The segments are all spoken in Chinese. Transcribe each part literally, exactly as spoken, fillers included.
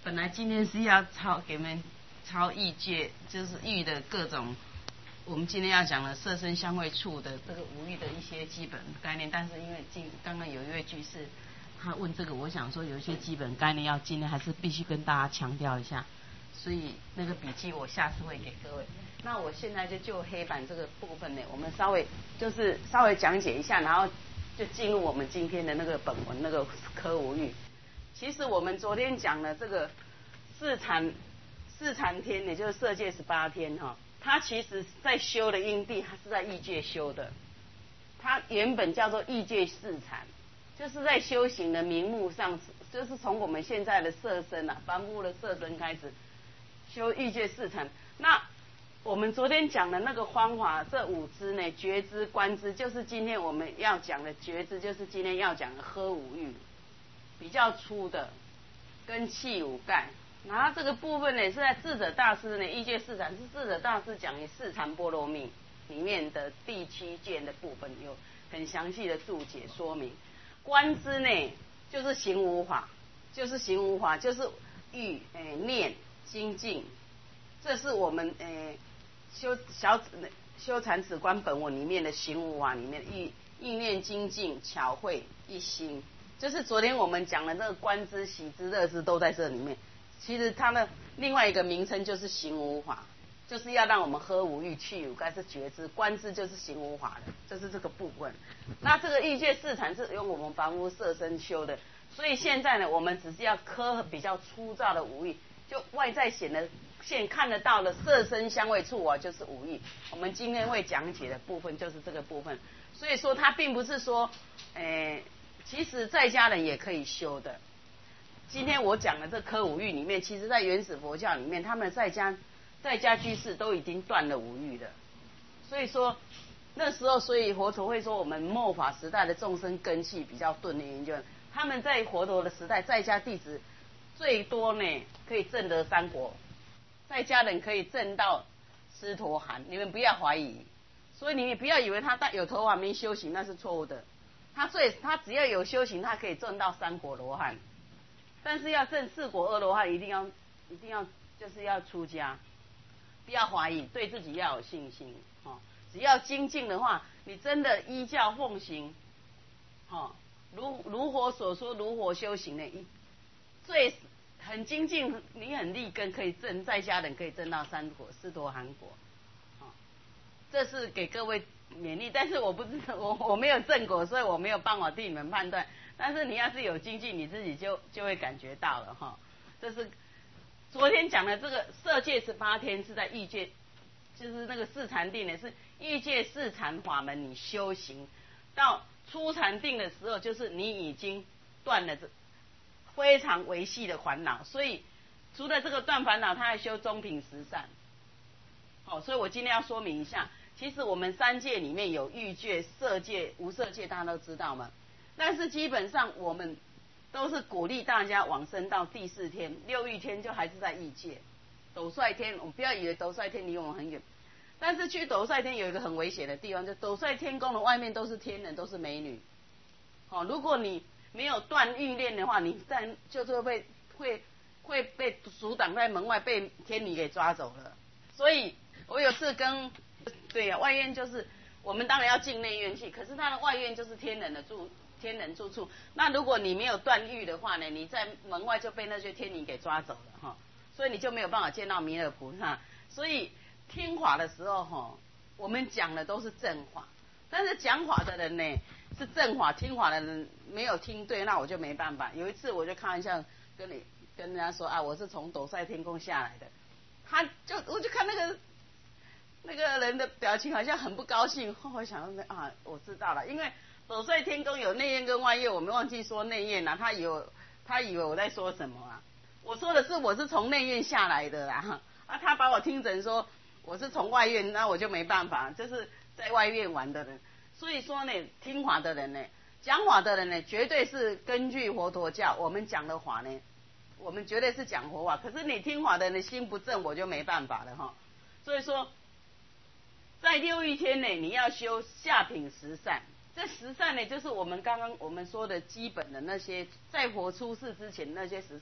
本来今天是要抄给你们抄易界，就是易的各种，我们今天要讲的色身香味触的这个五欲的一些基本概念，但是因为今刚刚有一位居士他问这个，我想说有一些基本概念要今天还是必须跟大家强调一下，所以那个笔记我下次会给各位。那我现在就就黑板这个部分呢，我们稍微就是稍微讲解一下，然后就进入我们今天的那个本文那个科五欲。其实我们昨天讲的这个四禅四禅天，也就是色界十八天哈，它其实在修的因地，它是在异界修的。它原本叫做异界四禅，就是在修行的名目上，就是从我们现在的色身啊，凡夫的色身开始修异界四禅。那我们昨天讲的那个方法，这五支呢，觉知、观知，就是今天我们要讲的觉知，就是今天要讲的呵五欲。比较粗的跟气五盖，然后这个部分呢是在智者大师呢异界四禅，是智者大师讲的四禅波罗蜜里面的第七件的部分，有很详细的注解说明。观知呢就是行无法，就是行无法，就是欲诶念精进，这是我们诶修小修禅止观本文里面的行无法里面的意意念精进巧慧一心。就是昨天我们讲的那个观知、喜知、乐知都在这里面。其实它的另外一个名称就是行无法，就是要让我们呵无欲、去无盖是觉知，观知就是行无法的，就是这个部分。那这个异界四禅是用我们凡夫色身修的，所以现在呢，我们只是要科比较粗糙的五欲，就外在显的现看得到的色身香味触啊，就是五欲。我们今天会讲解的部分就是这个部分，所以说它并不是说，诶。其实在家人也可以修的。今天我讲的这科五欲里面，其实在原始佛教里面，他们在家在家居士都已经断了五欲了。所以说那时候，所以佛陀会说我们末法时代的众生根器比较钝的原因，就是他们在佛陀的时代，在家弟子最多呢可以证得三果，在家人可以证到尸陀含，你们不要怀疑。所以你也不要以为他有头发没修行，那是错误的。他最他只要有修行，他可以证到三果罗汉，但是要证四果二罗汉，一定要一定要就是要出家，不要怀疑，对自己要有信心哦。只要精进的话，你真的依教奉行，哦，如如佛所说，如佛修行的，最很精进，你很立根，可以证在家人可以证到三果四陀含果，哦，这是给各位勉励，但是我不知道，我我没有证果，所以我没有办法替你们判断。但是你要是有精进，你自己就就会感觉到了哈。这是昨天讲的这个色界十八天是在异界，就是那个四禅定呢，是异界四禅法门，你修行到初禅定的时候，就是你已经断了这非常维系的烦恼，所以除了这个断烦恼，他还修中品十善。好，所以我今天要说明一下。其实我们三界里面有欲界、色界、无色界，大家都知道嘛。但是基本上我们都是鼓励大家往生到第四天、六欲天，就还是在异界。斗率天，我们不要以为斗率天离我们很远，但是去斗率天有一个很危险的地方，就斗率天宫的外面都是天人，都是美女。哦，如果你没有断欲念的话，你在就是会会会被阻挡在门外，被天女给抓走了。所以我有次跟对呀、啊，外院就是我们当然要进内院去，可是它的外院就是天人的住天人住处。那如果你没有断欲的话呢，你在门外就被那些天女给抓走了哈，所以你就没有办法见到弥勒菩萨。所以听法的时候哈，我们讲的都是正法，但是讲法的人呢是正法，听法的人没有听对，那我就没办法。有一次我就开玩笑跟你跟人家说啊，我是从斗率天宫下来的，他就我就看那个。那个人的表情好像很不高兴，后来想到啊，我知道了，因为斗率天宫有内院跟外院，我们忘记说内院了，他有他以为我在说什么啊？我说的是我是从内院下来的啦，啊，他把我听成说我是从外院，那我就没办法，就是在外院玩的人。所以说呢，听法的人呢，讲法的人呢，绝对是根据佛陀教我们讲的法呢，我们绝对是讲佛法。可是你听法的人心不正，我就没办法了哈。所以说。在六欲天呢，你要修下品十善，这十善呢，就是我们刚刚我们说的基本的那些，在佛出世之前那些十善，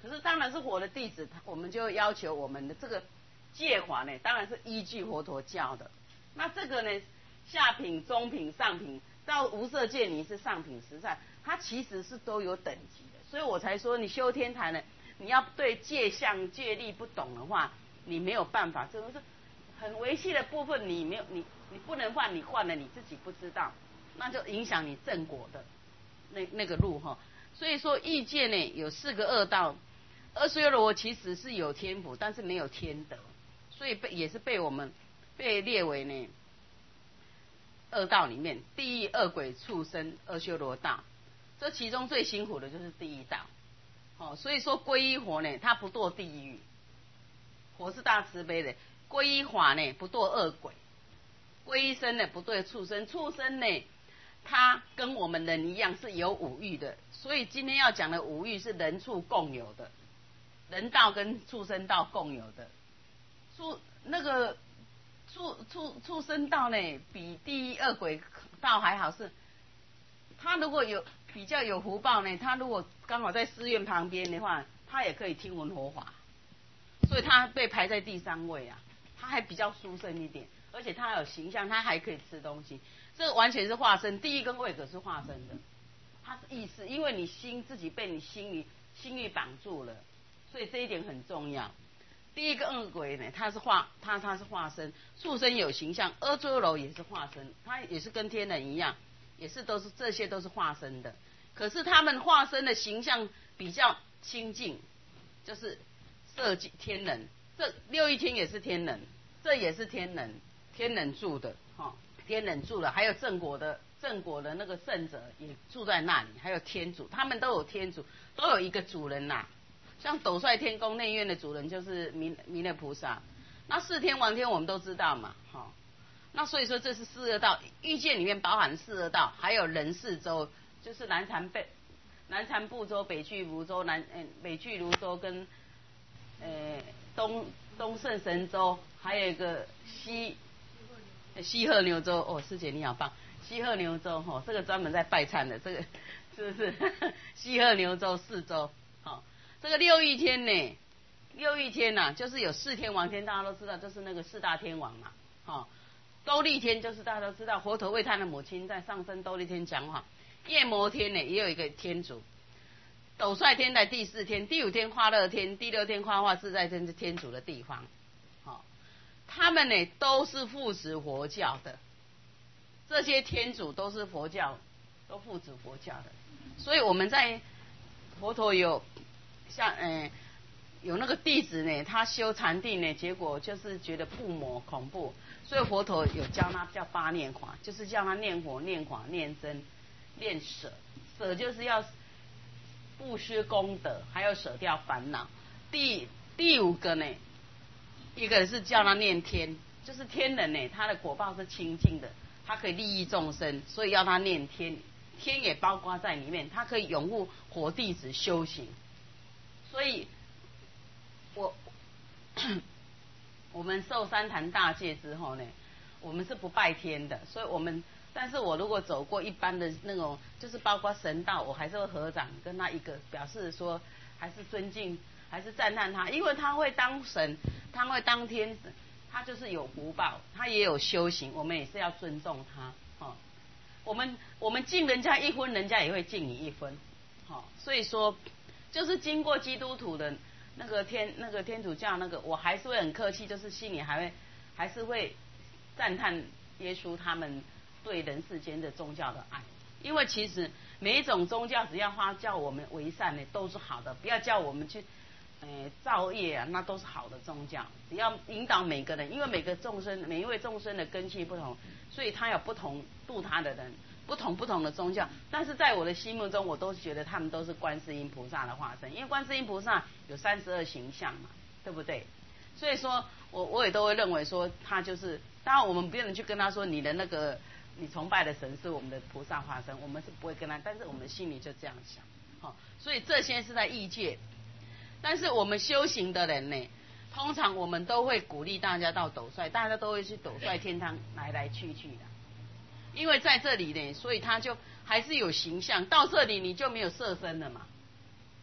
可是当然是火的弟子，我们就要求我们的这个戒法呢，当然是依据佛陀教的。那这个呢，下品、中品、上品，到无色界你是上品十善，它其实是都有等级的。所以我才说，你修天台呢，你要对戒相、戒律不懂的话，你没有办法，这个是很微细的部分，你没有你你不能换，你换了你自己不知道，那就影响你正果的那那个路哈。所以说欲界呢有四个恶道，阿修罗其实是有天福，但是没有天德，所以被也是被我们被列为呢恶道里面，地狱、恶鬼、畜生、阿修罗道。这其中最辛苦的就是地狱道，哦，所以说皈依佛呢，他不堕地狱，佛是大慈悲的。皈依法呢，不堕恶鬼；皈依僧呢，不堕畜生。畜生呢，他跟我们人一样是有五欲的，所以今天要讲的五欲是人畜共有的，人道跟畜生道共有的。畜那个畜畜畜生道呢，比地狱恶鬼道还好是，他如果有比较有福报呢，他如果刚好在寺院旁边的话，他也可以听闻佛法，所以他被排在第三位啊，他还比较殊胜一点，而且他还有形象，他还可以吃东西，这完全是化身，地狱跟位格是化身的，他是意识，因为你心自己被你心里心欲绑住了，所以这一点很重要。第一个恶鬼呢，他是化他他是化身，畜生有形象，阿修罗也是化身，他也是跟天人一样。也是都是这些都是化身的，可是他们化身的形象比较清净，就是色天人，这六欲天也是天人，这也是天人，天人住的哈、哦，天人住的，还有正果的正果的那个圣者也住在那里，还有天主，他们都有天主，都有一个主人呐、啊。像斗率天宫内院的主人就是弥弥勒菩萨，那四天王天我们都知道嘛，哈、哦。那所以说这是四恶道，欲界里面包含四恶道，还有人世州，就是南禅北、南禅部洲、北俱泸州、南呃北俱泸州跟呃东东胜神州，还有一个西西鹤牛州。哦，师姐你好棒，西鹤牛州哦，这个专门在拜忏的，这个是不是西鹤牛州四州？好、哦，这个六欲天呢，六欲天呐、啊，就是有四天王天，大家都知道，就是那个四大天王嘛，哦。兜率天就是大家都知道，佛陀为他的母亲在上升兜率天讲话。夜摩天呢也有一个天主，斗率天在第四天，第五天化乐天，第六天化化自在天是天主的地方。好、哦，他们呢都是附持佛教的，这些天主都是佛教，都附持佛教的。所以我们在佛陀有像嗯、呃、有那个弟子呢，他修禅定呢，结果就是觉得不魔恐怖。所以佛陀有教他叫八念法，就是叫他念佛、念法、念真、念舍。舍就是要布施功德，还有舍掉烦恼。第第五个呢，一个是叫他念天，就是天人呢，他的果报是清净的，他可以利益众生，所以要他念天，天也包括在里面，他可以拥护佛弟子修行。所以我。我们受三坛大戒之后呢，我们是不拜天的，所以我们，但是我如果走过一般的那种，就是包括神道，我还是会合掌跟他一个表示说，还是尊敬，还是赞叹他，因为他会当神，他会当天神，他就是有福报，他也有修行，我们也是要尊重他，哦，我们我们敬人家一分，人家也会敬你一分，哦，所以说，就是经过基督徒的。那个天那个天主教那个，我还是会很客气，就是心里还会还是会赞叹耶稣他们对人世间的宗教的爱，因为其实每一种宗教只要他叫我们为善呢，都是好的，不要叫我们去呃造业啊，那都是好的宗教。只要引导每个人，因为每个众生每一位众生的根器不同，所以他有不同度他的人。不同不同的宗教，但是在我的心目中，我都觉得他们都是观世音菩萨的化身，因为观世音菩萨有三十二形象嘛，对不对？所以说我我也都会认为说他就是，当然我们不能去跟他说你的那个你崇拜的神是我们的菩萨化身，我们是不会跟他，但是我们心里就这样想，好、哦，所以这些是在异界，但是我们修行的人呢，通常我们都会鼓励大家到斗率，大家都会去斗率天堂来来去去的。因为在这里呢，所以他就还是有形象。到这里你就没有色身了嘛。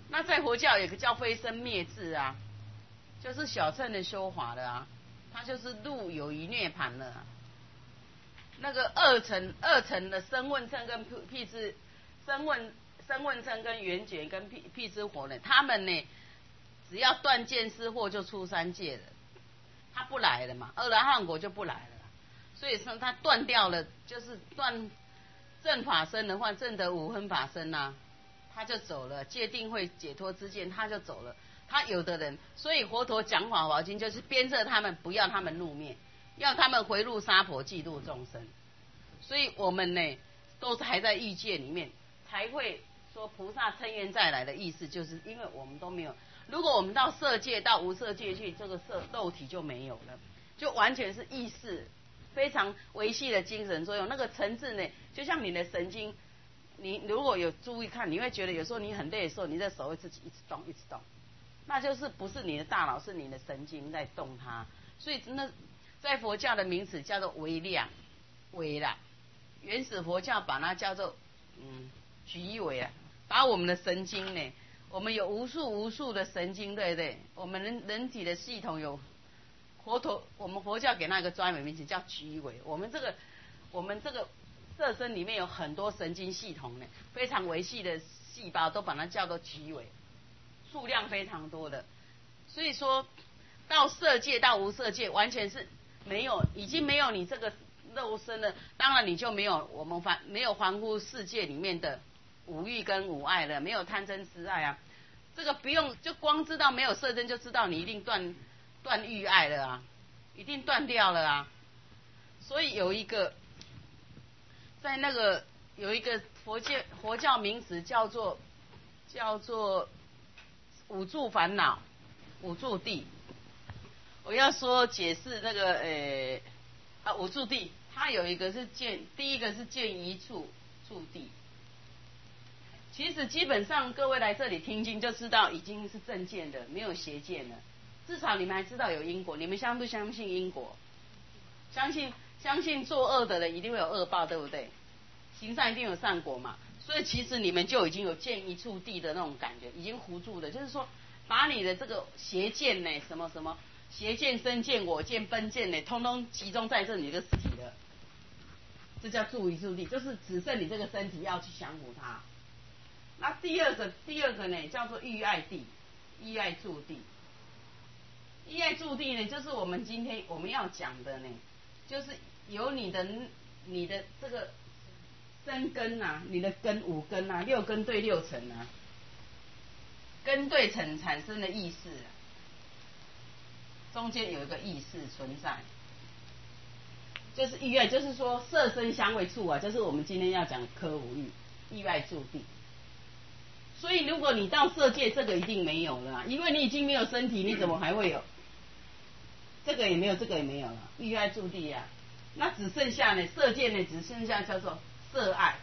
那在佛教有个叫非生灭智啊，就是小乘的修法的啊，它就是入有余涅盘了、啊。那个二层二层的声闻乘跟辟支声闻声闻乘跟缘觉跟辟辟支佛呢，他们呢只要断见思惑就出三界了，他不来了嘛，阿罗汉果就不来了。所以说他断掉了，就是断正法身的话，正得五分法身呐、啊，他就走了，界定会解脱之见，他就走了。他有的人，所以佛陀讲法华经就是鞭策他们，不要他们入灭，要他们回入娑婆济度众生。所以我们呢，都是还在欲界里面，才会说菩萨乘愿再来的意思，就是因为我们都没有。如果我们到色界、到无色界去，这个色肉体就没有了，就完全是意识。非常维系的精神作用，那个层次呢，就像你的神经，你如果有注意看，你会觉得有时候你很累的时候，你的手会自己一直动，一直动，那就是不是你的大脑，是你的神经在动它。所以那在佛教的名词叫做微量、微啦，原始佛教把它叫做嗯局微啊，把我们的神经呢，我们有无数无数的神经，对不对？我们人人体的系统有。佛陀，我们佛教给那个专门名词叫局微。我们这个，我们这个色身里面有很多神经系统呢，非常维系的细胞都把它叫做局微，数量非常多的。所以说到色界到无色界，完全是没有，已经没有你这个肉身了。当然你就没有我们凡没有凡夫世界里面的五欲跟五爱了，没有贪嗔痴爱啊。这个不用，就光知道没有色身，就知道你一定断。断欲爱了啊，一定断掉了啊！所以有一个，在那个有一个佛教佛教名词叫做叫做五住烦恼，五住地。我要说解释那个呃啊五住地，它有一个是见，第一个是见一处住地。其实基本上各位来这里听经就知道已经是正见的，没有邪见了。至少你们还知道有因果，你们相不相信因果？相信相信做恶的人一定会有恶报，对不对？行善一定有善果嘛。所以其实你们就已经有见一处地的那种感觉，已经糊住了。就是说，把你的这个邪见呢，什么什么邪见、身见、我见、分见呢，通通集中在这里的实体了。这叫住一处地，就是只剩你这个身体要去降服它。那第二个第二个呢，叫做欲爱地，欲爱住地。欲爱住地呢，就是我们今天我们要讲的呢，就是由你的你的这个身根啊，你的根五根啊，六根对六尘啊，根对尘产生的意识、啊，中间有一个意识存在，就是欲爱，就是说色身香味触啊，就是我们今天要讲科五欲，欲爱住地。所以如果你到色界，这个一定没有了、啊，因为你已经没有身体，你怎么还会有？这个也没有，这个也没有了，欲爱住地啊，那只剩下呢，色界呢，只剩下叫做色爱，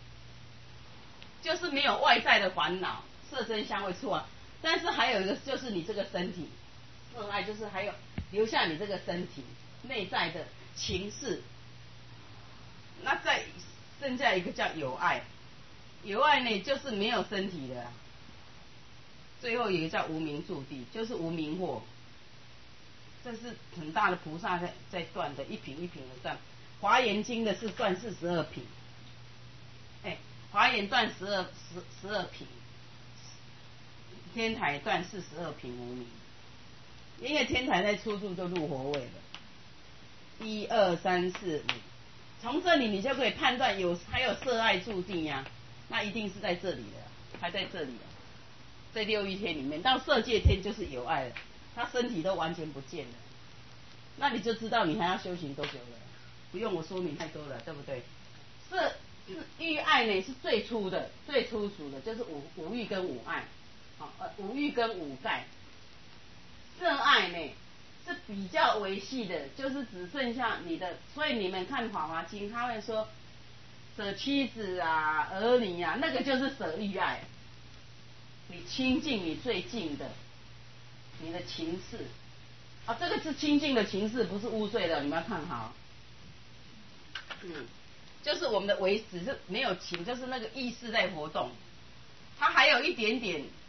就是没有外在的烦恼，色身香味触啊。但是还有一个就是你这个身体，色爱就是还有留下你这个身体内在的情事。那再剩下一个叫有爱，有爱呢就是没有身体的、啊。最后有一个叫无明住地，就是无明惑。这是很大的菩萨在在断的，一品一品的断。华严经的是断四十二品，哎，华严断十二十十二品，天台断四十二品无明。因为天台在初住就入佛位了，一二三四五，从这里你就可以判断有还有色爱住地呀、啊，那一定是在这里的，还在这里的，在六欲天里面，到色界天就是有爱了。他身体都完全不见了，那你就知道你还要修行多久了，不用我说明太多了，对不对？色是欲爱呢，是最初的、最粗俗的，就是五五欲跟五爱，好呃五欲跟五盖。色爱呢是比较维系的，就是只剩下你的，所以你们看《法华经》，他会说舍妻子啊、儿女啊，那个就是舍欲爱，你亲近你最近的。你的情事啊，这个是清净的情事，不是污秽的，你们要看好。嗯，就是我们的唯只是没有情，就是那个意识在活动，它还有一点点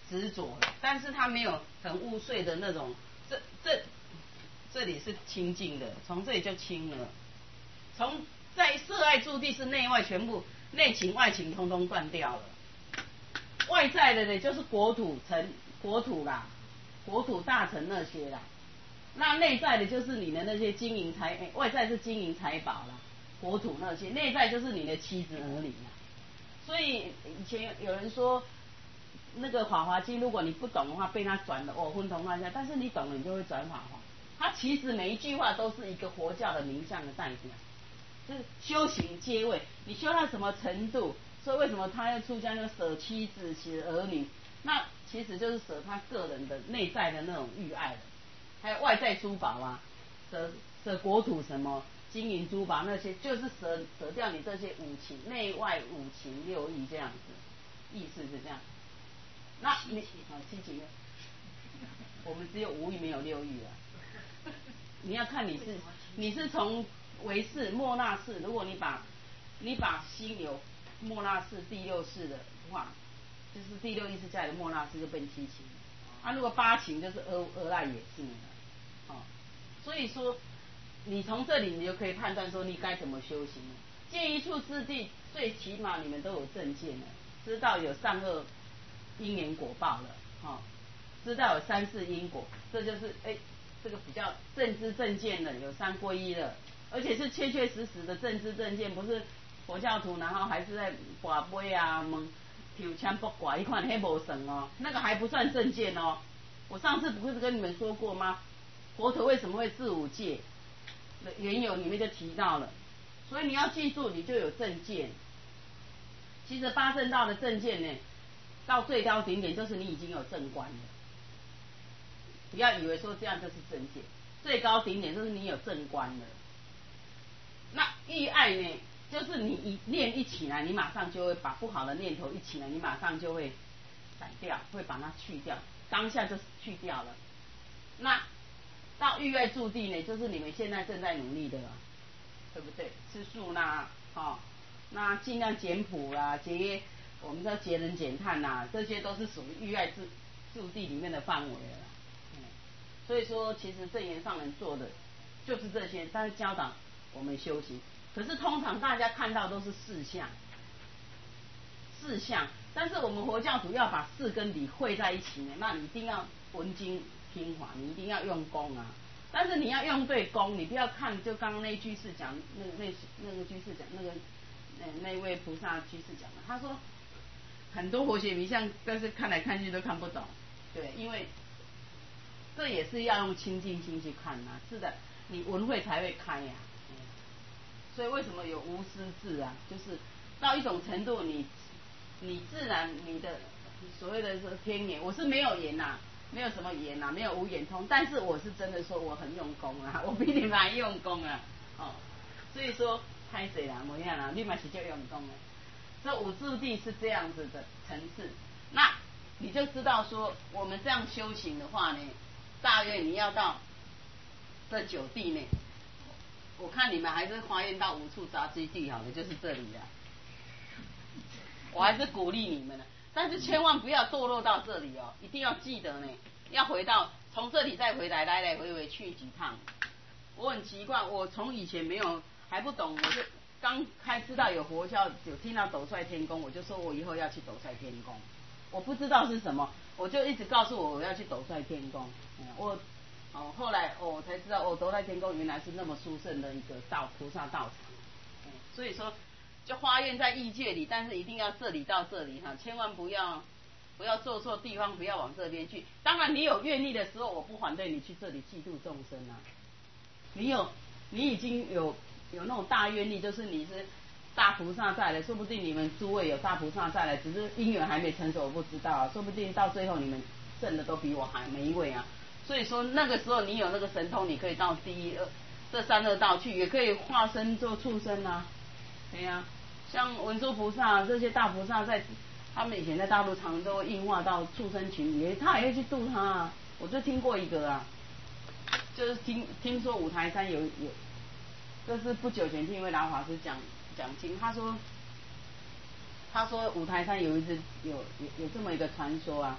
执着了，但是他没有很污秽的那种，这这这里是清净的，从这里就清了。从在色爱住地是内外全部内情外情通通断掉了，外在的呢就是国土城国土啦，国土大城那些啦，那内在的就是你的那些金银财，欸、外在是金银财宝啦，国土那些，内在就是你的妻子儿女啦。所以以前有人说，那个《法华经》，如果你不懂的话，被他转的哦昏头乱下；但是你懂了，你就会转法华。它其实每一句话都是一个佛教的名相的代表，就是修行阶位，你修到什么程度？所以为什么他要出家，就舍妻子、舍儿女？那其实就是舍他个人的内在的那种欲爱了，还有外在珠宝啊，舍舍国土什么金银珠宝那些，就是舍舍掉你这些五情，内外五情六欲这样子，意思是这样。那你啊七情，我们只有五欲没有六欲啊。你要看你是你是从唯识末那识，如果你把你把心有末那识第六识的话，就是第六意识下来的末那识就变七情。啊，如果八情就是阿阿赖耶识了，哦，所以说你从这里你就可以判断说你该怎么修行了。见一处之地，最起码你们都有正见了，知道有善恶因缘果报了，哦，知道有三世因果，这就是哎。这个比较正知正见的，有三皈依了，而且是确确实实的正知正见，不是佛教徒，然后还是在跋杯啊、蒙抽签卜卦，一看黑无神哦，那个还不算正见哦。我上次不是跟你们说过吗？佛陀为什么会治五戒？缘由里面就提到了，所以你要记住，你就有正见。其实八正道的正见呢，到最高顶点就是你已经有正观了。不要以为说这样就是正见，最高顶点就是你有正观了。那欲爱呢，就是你一念一起来，你马上就会把不好的念头一起来，你马上就会斩掉，会把它去掉，当下就去掉了。那到欲爱住地呢，就是你们现在正在努力的了，对不对？吃素啦，哦，那尽量简朴啦，节约，我们叫节能减碳啦，这些都是属于欲爱住住地里面的范围了。所以说，其实正言上人做的就是这些，但是教导我们修行。可是通常大家看到都是事相，事相，但是我们佛教徒要把事跟理汇在一起呢，那你一定要闻经听法，你一定要用功啊。但是你要用对功，你不要看就刚刚那居士讲，那那那个居士讲那个那那位菩萨居士讲的，他说很多佛学名相，但是看来看去都看不懂，对，因为。这也是要用清净心去看呐、啊，是的，你闻慧才会开呀、啊嗯。所以为什么有无师自啊？就是到一种程度你，你你自然你的所谓的说天眼，我是没有眼呐、啊，没有什么眼呐、啊，没有无眼通，但是我是真的说我很用功啊，我比你们还用功啊，哦，所以说拍谁啦，模样啦，立马是就用功了。这五住地是这样子的层次，那你就知道说我们这样修行的话呢。大约你要到这九地呢，我看你们还是发愿到无处杂居地好了，就是这里了。我还是鼓励你们的，但是千万不要堕落到这里哦，一定要记得呢，要回到从这里再回来，来来回回去几趟。我很奇怪，我从以前没有还不懂，我就刚开知道有佛教，有听到斗率天宫，我就说我以后要去斗率天宫。我不知道是什么，我就一直告诉我我要去斗率天宫。嗯、我哦后来哦我才知道，哦斗率天宫原来是那么殊胜的一个道菩萨道场。嗯、所以说就发愿在异界里，但是一定要这里到这里哈，千万不要不要做错地方，不要往这边去。当然你有愿力的时候，我不反对你去这里济度众生啊。你有你已经有有那种大愿力，就是你是。大菩萨再来，说不定你们诸位有大菩萨再来，只是因缘还没成熟，我不知道啊。说不定到最后你们证的都比我还每一位啊。所以说那个时候你有那个神通，你可以到第一二这三恶道去，也可以化身做畜生啊。对呀、啊，像文殊菩萨这些大菩萨在，他们以前在大陆常都会应化到畜生群里，他也会去度他啊。我就听过一个啊，就是听听说五台山有有，就是不久前听一位老法师讲。讲经，他说，他说五台山有一只有有有这么一个传说啊，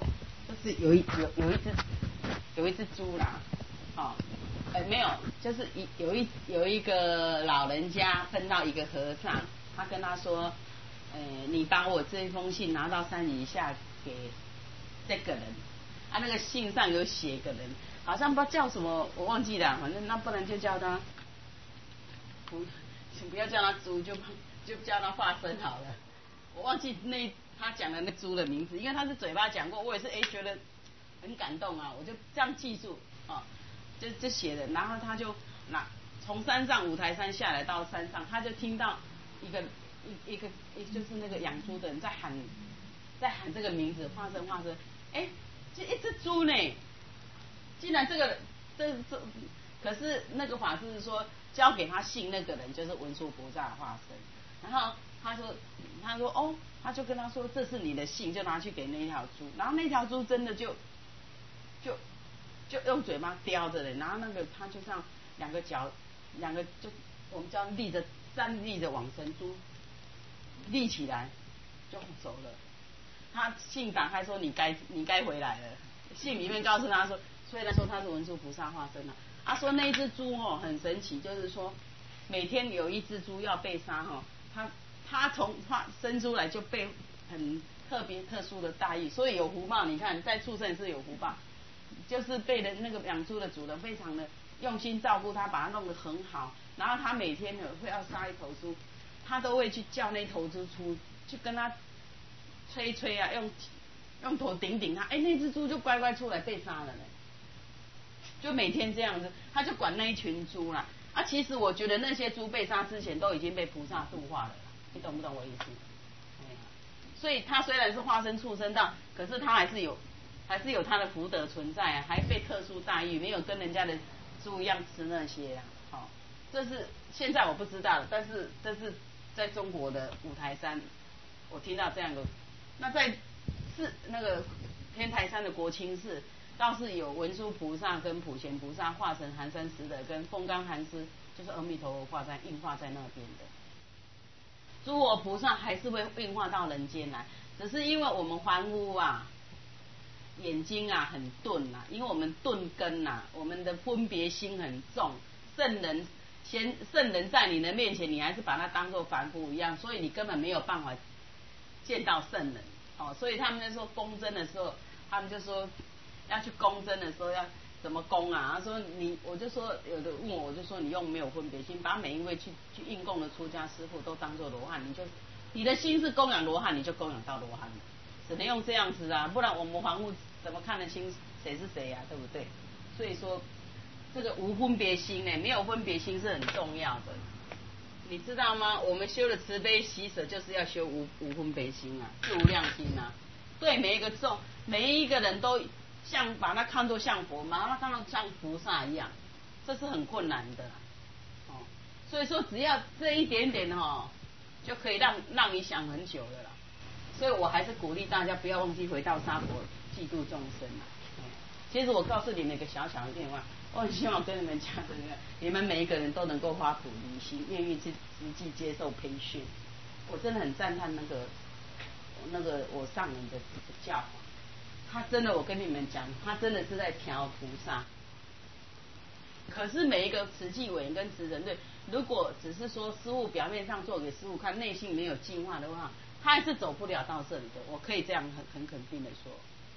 就是有一有有一只有一只猪啦，哦，呃没有，就是一有一有一个老人家碰到一个和尚，他跟他说，呃，你把我这封信拿到山底下给这个人，啊，那个信上有写个人，好像不知道叫什么，我忘记了，反正那不然就叫他，不，请不要叫他猪，就就叫他化身好了。我忘记那他讲的那猪的名字，因为他是嘴巴讲过，我也是哎觉得很感动啊，我就这样记住啊，就就写的，然后他就拿从山上五台山下来到山上，他就听到一个一一个一就是那个养猪的人在喊在喊这个名字，化身化身，哎，这一只猪呢，竟然这个这这，可是那个法师说交给他信那个人就是文殊菩萨的化身，然后他说他说哦，他就跟他说这是你的信，就拿去给那条猪，然后那条猪真的就就就用嘴巴叼着嘞，然后那个他就像两个脚两个就我们叫立着站立着往生，猪立起来就走了。他信打开说你该你该回来了，信里面告诉他说，虽然说他是文殊菩萨化身了，他说那一只猪哦很神奇，就是说每天有一只猪要被杀哈，他他从他生出来就被很特别特殊的待遇，所以有福报。你看在畜生是有福报，就是被人那个养猪的主人非常的用心照顾他，把它弄得很好，然后他每天呢会要杀一头猪，他都会去叫那头猪出去跟他吹吹啊，用用头顶顶他，哎，那只猪就乖乖出来被杀了呢。就每天这样子，他就管那一群猪啦。啊，其实我觉得那些猪被杀之前都已经被菩萨度化了，你懂不懂我意思？所以他虽然是化身畜生道，可是他还是有还是有他的福德存在啊，还被特殊待遇，没有跟人家的猪一样吃那些啊。好、哦，这是现在我不知道了，但是这是在中国的五台山，我听到这样的。那在是那个天台山的国清寺，倒是有文殊菩萨跟普贤菩萨化成寒山石的，跟风干寒师就是阿弥陀佛画在印化在那边的。诸佛菩萨还是会运化到人间来，只是因为我们凡夫啊，眼睛啊很钝啊，因为我们钝根啊，我们的分别心很重。圣人先圣人在你的面前，你还是把他当作凡夫一样，所以你根本没有办法见到圣人。哦，所以他们在说供真的时候，他们就说要去供真的时候要怎么供啊？他说你，我就说有的问我，我就说你用没有分别心，把每一位去去应供的出家师父都当作罗汉，你就你的心是供养罗汉，你就供养到罗汉，只能用这样子啊，不然我们凡夫怎么看得清谁是谁呀、啊？对不对？所以说这个无分别心呢，没有分别心是很重要的。你知道吗？我们修的慈悲喜舍，就是要修无无分别心啊，是无量心啊。对每一个众，每一个人都像把它看作像佛，把它看作像菩萨一样，这是很困难的。哦，所以说只要这一点点哦，就可以让让你想很久了啦。所以我还是鼓励大家不要忘记回到沙婆济度众生啊。其实我告诉你们一个小小的愿望，我很希望跟你们讲这个，你们每一个人都能够发菩提心，愿意去实际接受培训。我真的很赞叹那个那个我上人的教法，他真的，我跟你们讲，他真的是在调菩萨。可是每一个慈济委员跟慈人队，如果只是说师父表面上做给师父看，内心没有进化的话，他还是走不了到这里的。我可以这样很很肯定的说。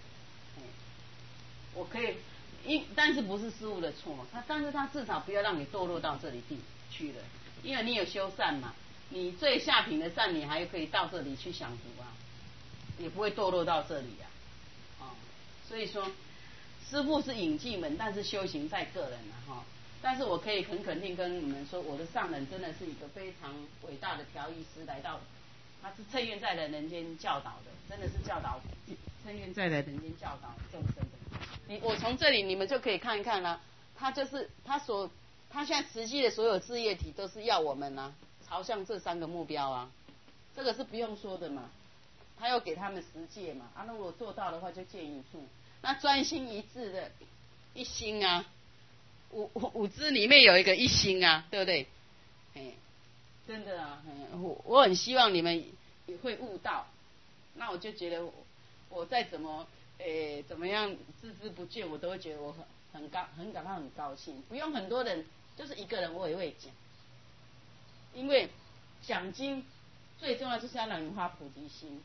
我可以，因但是不是师父的错，他但是他至少不要让你堕落到这里地去了，因为你有修善嘛，你最下品的善，你还可以到这里去享福啊，也不会堕落到这里啊，哦，所以说师父是引进门，但是修行在个人啊哈、哦。但是我可以很肯定跟你们说，我的上人真的是一个非常伟大的调医师，来到他是趁愿在来人间教导的，真的是教导趁愿在来人间教导众生的。你我从这里你们就可以看一看啦、啊，他就是他所他现在实际的所有事业体都是要我们啊朝向这三个目标啊，这个是不用说的嘛，他要给他们十戒嘛，啊，那我做到的话就见一处，那专心一致的一心啊，五五支里面有一个一心啊，对不对？哎，真的啊，我我很希望你们也会悟到，那我就觉得我再怎么。 诶、怎么样孜孜不倦，我都会觉得我很很高很感到很高兴，不用很多人，就是一个人我也会讲，因为讲经最重要就是要让你们发菩提心，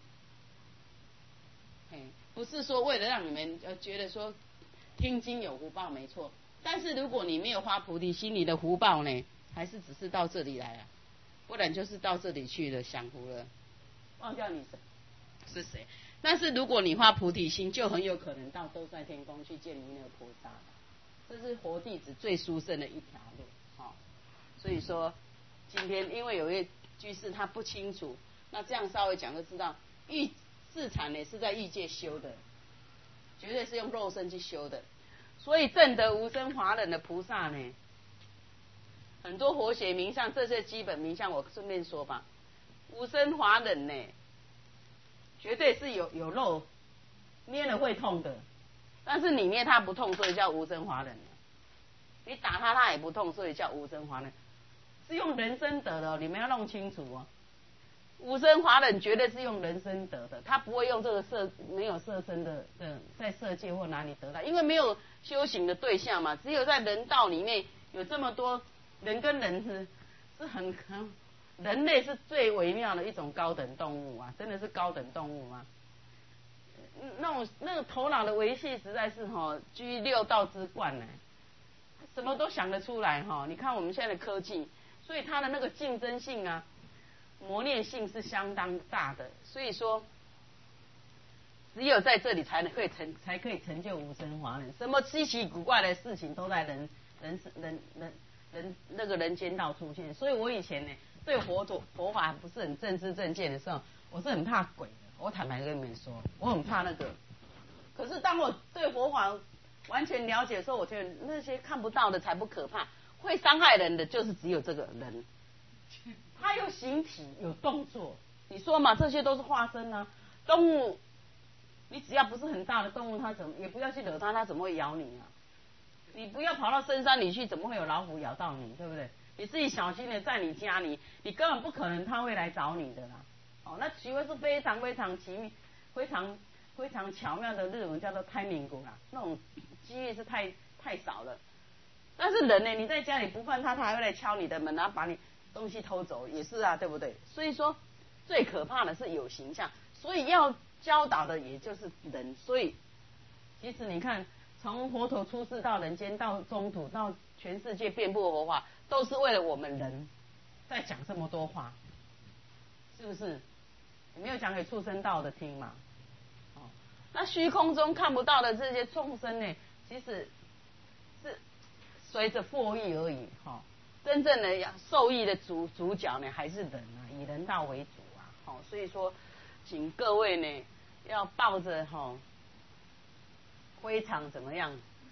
哎，不是说为了让你们呃觉得说听经有福报没错，但是如果你没有发菩提心，你的福报呢，还是只是到这里来了，不然就是到这里去了，享福了，忘掉你是谁。但是如果你发菩提心，就很有可能到兜率天宫去见弥勒菩萨，这是活弟子最殊胜的一条路。哦，所以说今天因为有一位居士他不清楚，那这样稍微讲就知道，欲自产呢是在欲界修的，绝对是用肉身去修的。所以证得无生法忍的菩萨呢，很多活血名相这些基本名相，我顺便说吧，无生法忍呢，绝对是有有肉，捏了会痛的，但是你捏它不痛，所以叫无生法忍。你打它它也不痛，所以叫无生法忍。是用人身得的，你们要弄清楚哦。无生法忍绝对是用人身得的，他不会用这个色没有色身的的在色界或哪里得到，因为没有修行的对象嘛，只有在人道里面有这么多人跟人是是很很。人类是最微妙的一种高等动物啊，真的是高等动物吗？那种那个头脑的维系实在是哈居六道之冠呢，什么都想得出来哈。你看我们现在的科技，所以它的那个竞争性啊、磨练性是相当大的。所以说，只有在这里才能可以成，才可以成就无生法忍。什么稀奇古怪的事情都在人人人人人那个人间道出现。所以我以前呢，对佛陀佛法不是很正知正见的时候，我是很怕鬼的。我坦白跟你们说，我很怕那个。可是当我对佛法完全了解的时候，我觉得那些看不到的才不可怕，会伤害人的就是只有这个人。他有形体，有动作，你说嘛，这些都是化身啊。动物，你只要不是很大的动物，它怎么也不要去惹它，它怎么会咬你啊？你不要跑到深山里去，怎么会有老虎咬到你？对不对？你自己小心的在你家里，你根本不可能它会来找你的啦。哦，那除非是非常非常奇妙、非常非常巧妙的日文叫做timing股啦，那种机遇是太太少了。但是人呢，你在家里不犯他，他还会来敲你的门，然后把你东西偷走，也是啊，对不对？所以说，最可怕的是有形象，所以要教导的也就是人。所以，其实你看，从佛陀出世到人间，到中土，到全世界遍布佛法，都是为了我们人在讲这么多话，是不是？没有讲给畜生道的听嘛？哦，那虚空中看不到的这些众生呢，其实是随着获益而已哈、哦。真正的要受益的主主角呢，还是人啊，以人道为主啊。好、哦，所以说，请各位呢，要抱着哈、哦、非常怎么样？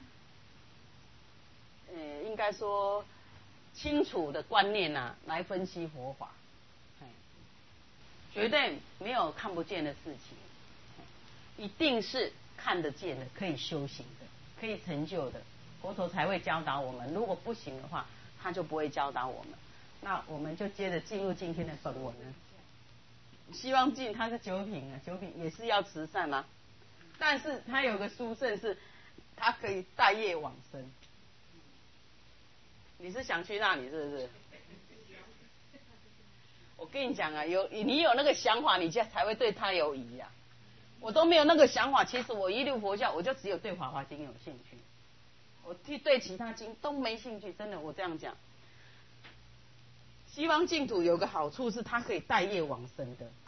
呃，应该说清楚的观念呐、啊，来分析佛法。绝对没有看不见的事情，一定是看得见的，可以修行的，可以成就的，佛陀才会教导我们。如果不行的话，他就不会教导我们。那我们就接着进入今天的本文了。希望进它是九品啊，九品也是要慈善啊，但是它有个殊胜是，它可以带业往生。你是想去那里是不是？我跟你讲啊，有你有那个想法，你才会对他有疑啊。我都没有那个想法，其实我一入佛教，我就只有对《法华经》有兴趣，我对其他经都没兴趣。真的，我这样讲。西方净土有个好处是，它可以带业往生的，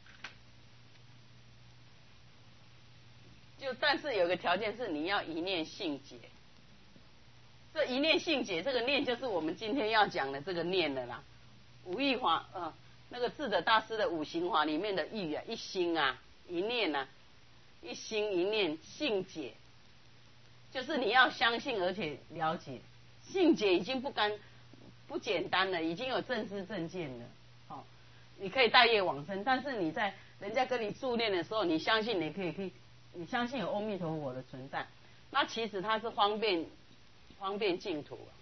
就但是有个条件是，你要一念性解。这一念性解，这个念就是我们今天要讲的这个念了啦。五欲法，呃，那个智者大师的五行法里面的欲啊，一心啊，一念啊，一心一念，性解，就是你要相信而且了解，性解已经不干不简单了，已经有正知正见了，哦，你可以带业往生，但是你在人家跟你助念的时候，你相信你可以可以，你相信有阿弥陀佛的存在，那其实它是方便方便净土啊。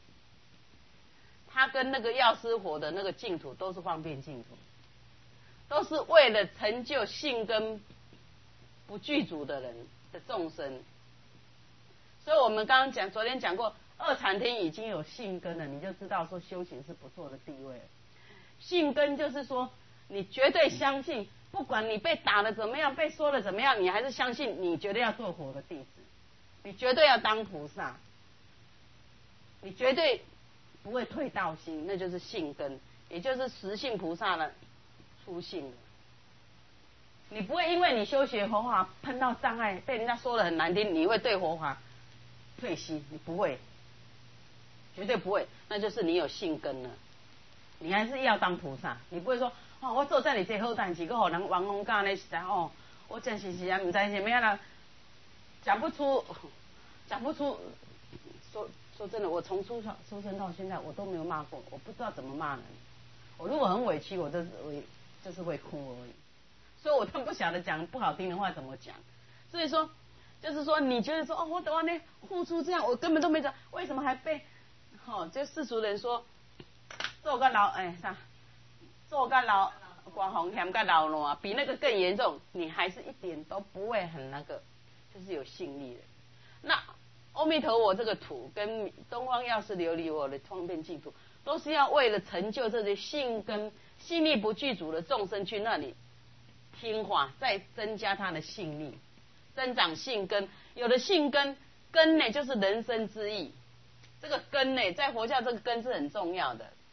他跟那个药师佛的那个净土都是方便净土，都是为了成就性根不具足的人的众生。所以我们刚刚讲，昨天讲过，二禅天已经有信根了，你就知道说修行是不错的地位了。信根就是说，你绝对相信，不管你被打的怎么样，被说的怎么样，你还是相信你绝对要做佛的弟子，你绝对要当菩萨，你绝对不会退道心，那就是信根，也就是实性菩萨的出性了。你不会因为你修学佛法碰到障碍，被人家说的很难听，你会对佛法退心，你不会，绝对不会，那就是你有信根了。你还是要当菩萨，你不会说哦，我做这里最好代志，个互人王公教呢实在哦，我真是是啊，唔知什么样啦，讲不出，讲不出。说说真的，我从出生出生到现在，我都没有骂过，我不知道怎么骂人。我如果很委屈，我就是我就是会哭而已。所以我都不晓得讲不好听的话怎么讲。所以说，就是说，你觉得说哦，我等下呢付出这样，我根本都没讲，为什么还被，哦，就世俗人说。做个老哎啥，做个老光红险个老卵，比那个更严重，你还是一点都不会很那个，就是有信力的。那阿弥陀佛这个土跟东方药师琉璃我的方便净土，都是要为了成就这些信根信力不具足的众生去那里听话，再增加他的信力，增长信根。有了信根，根呢就是人生之意。这个根呢，在佛教这个根是很重要的。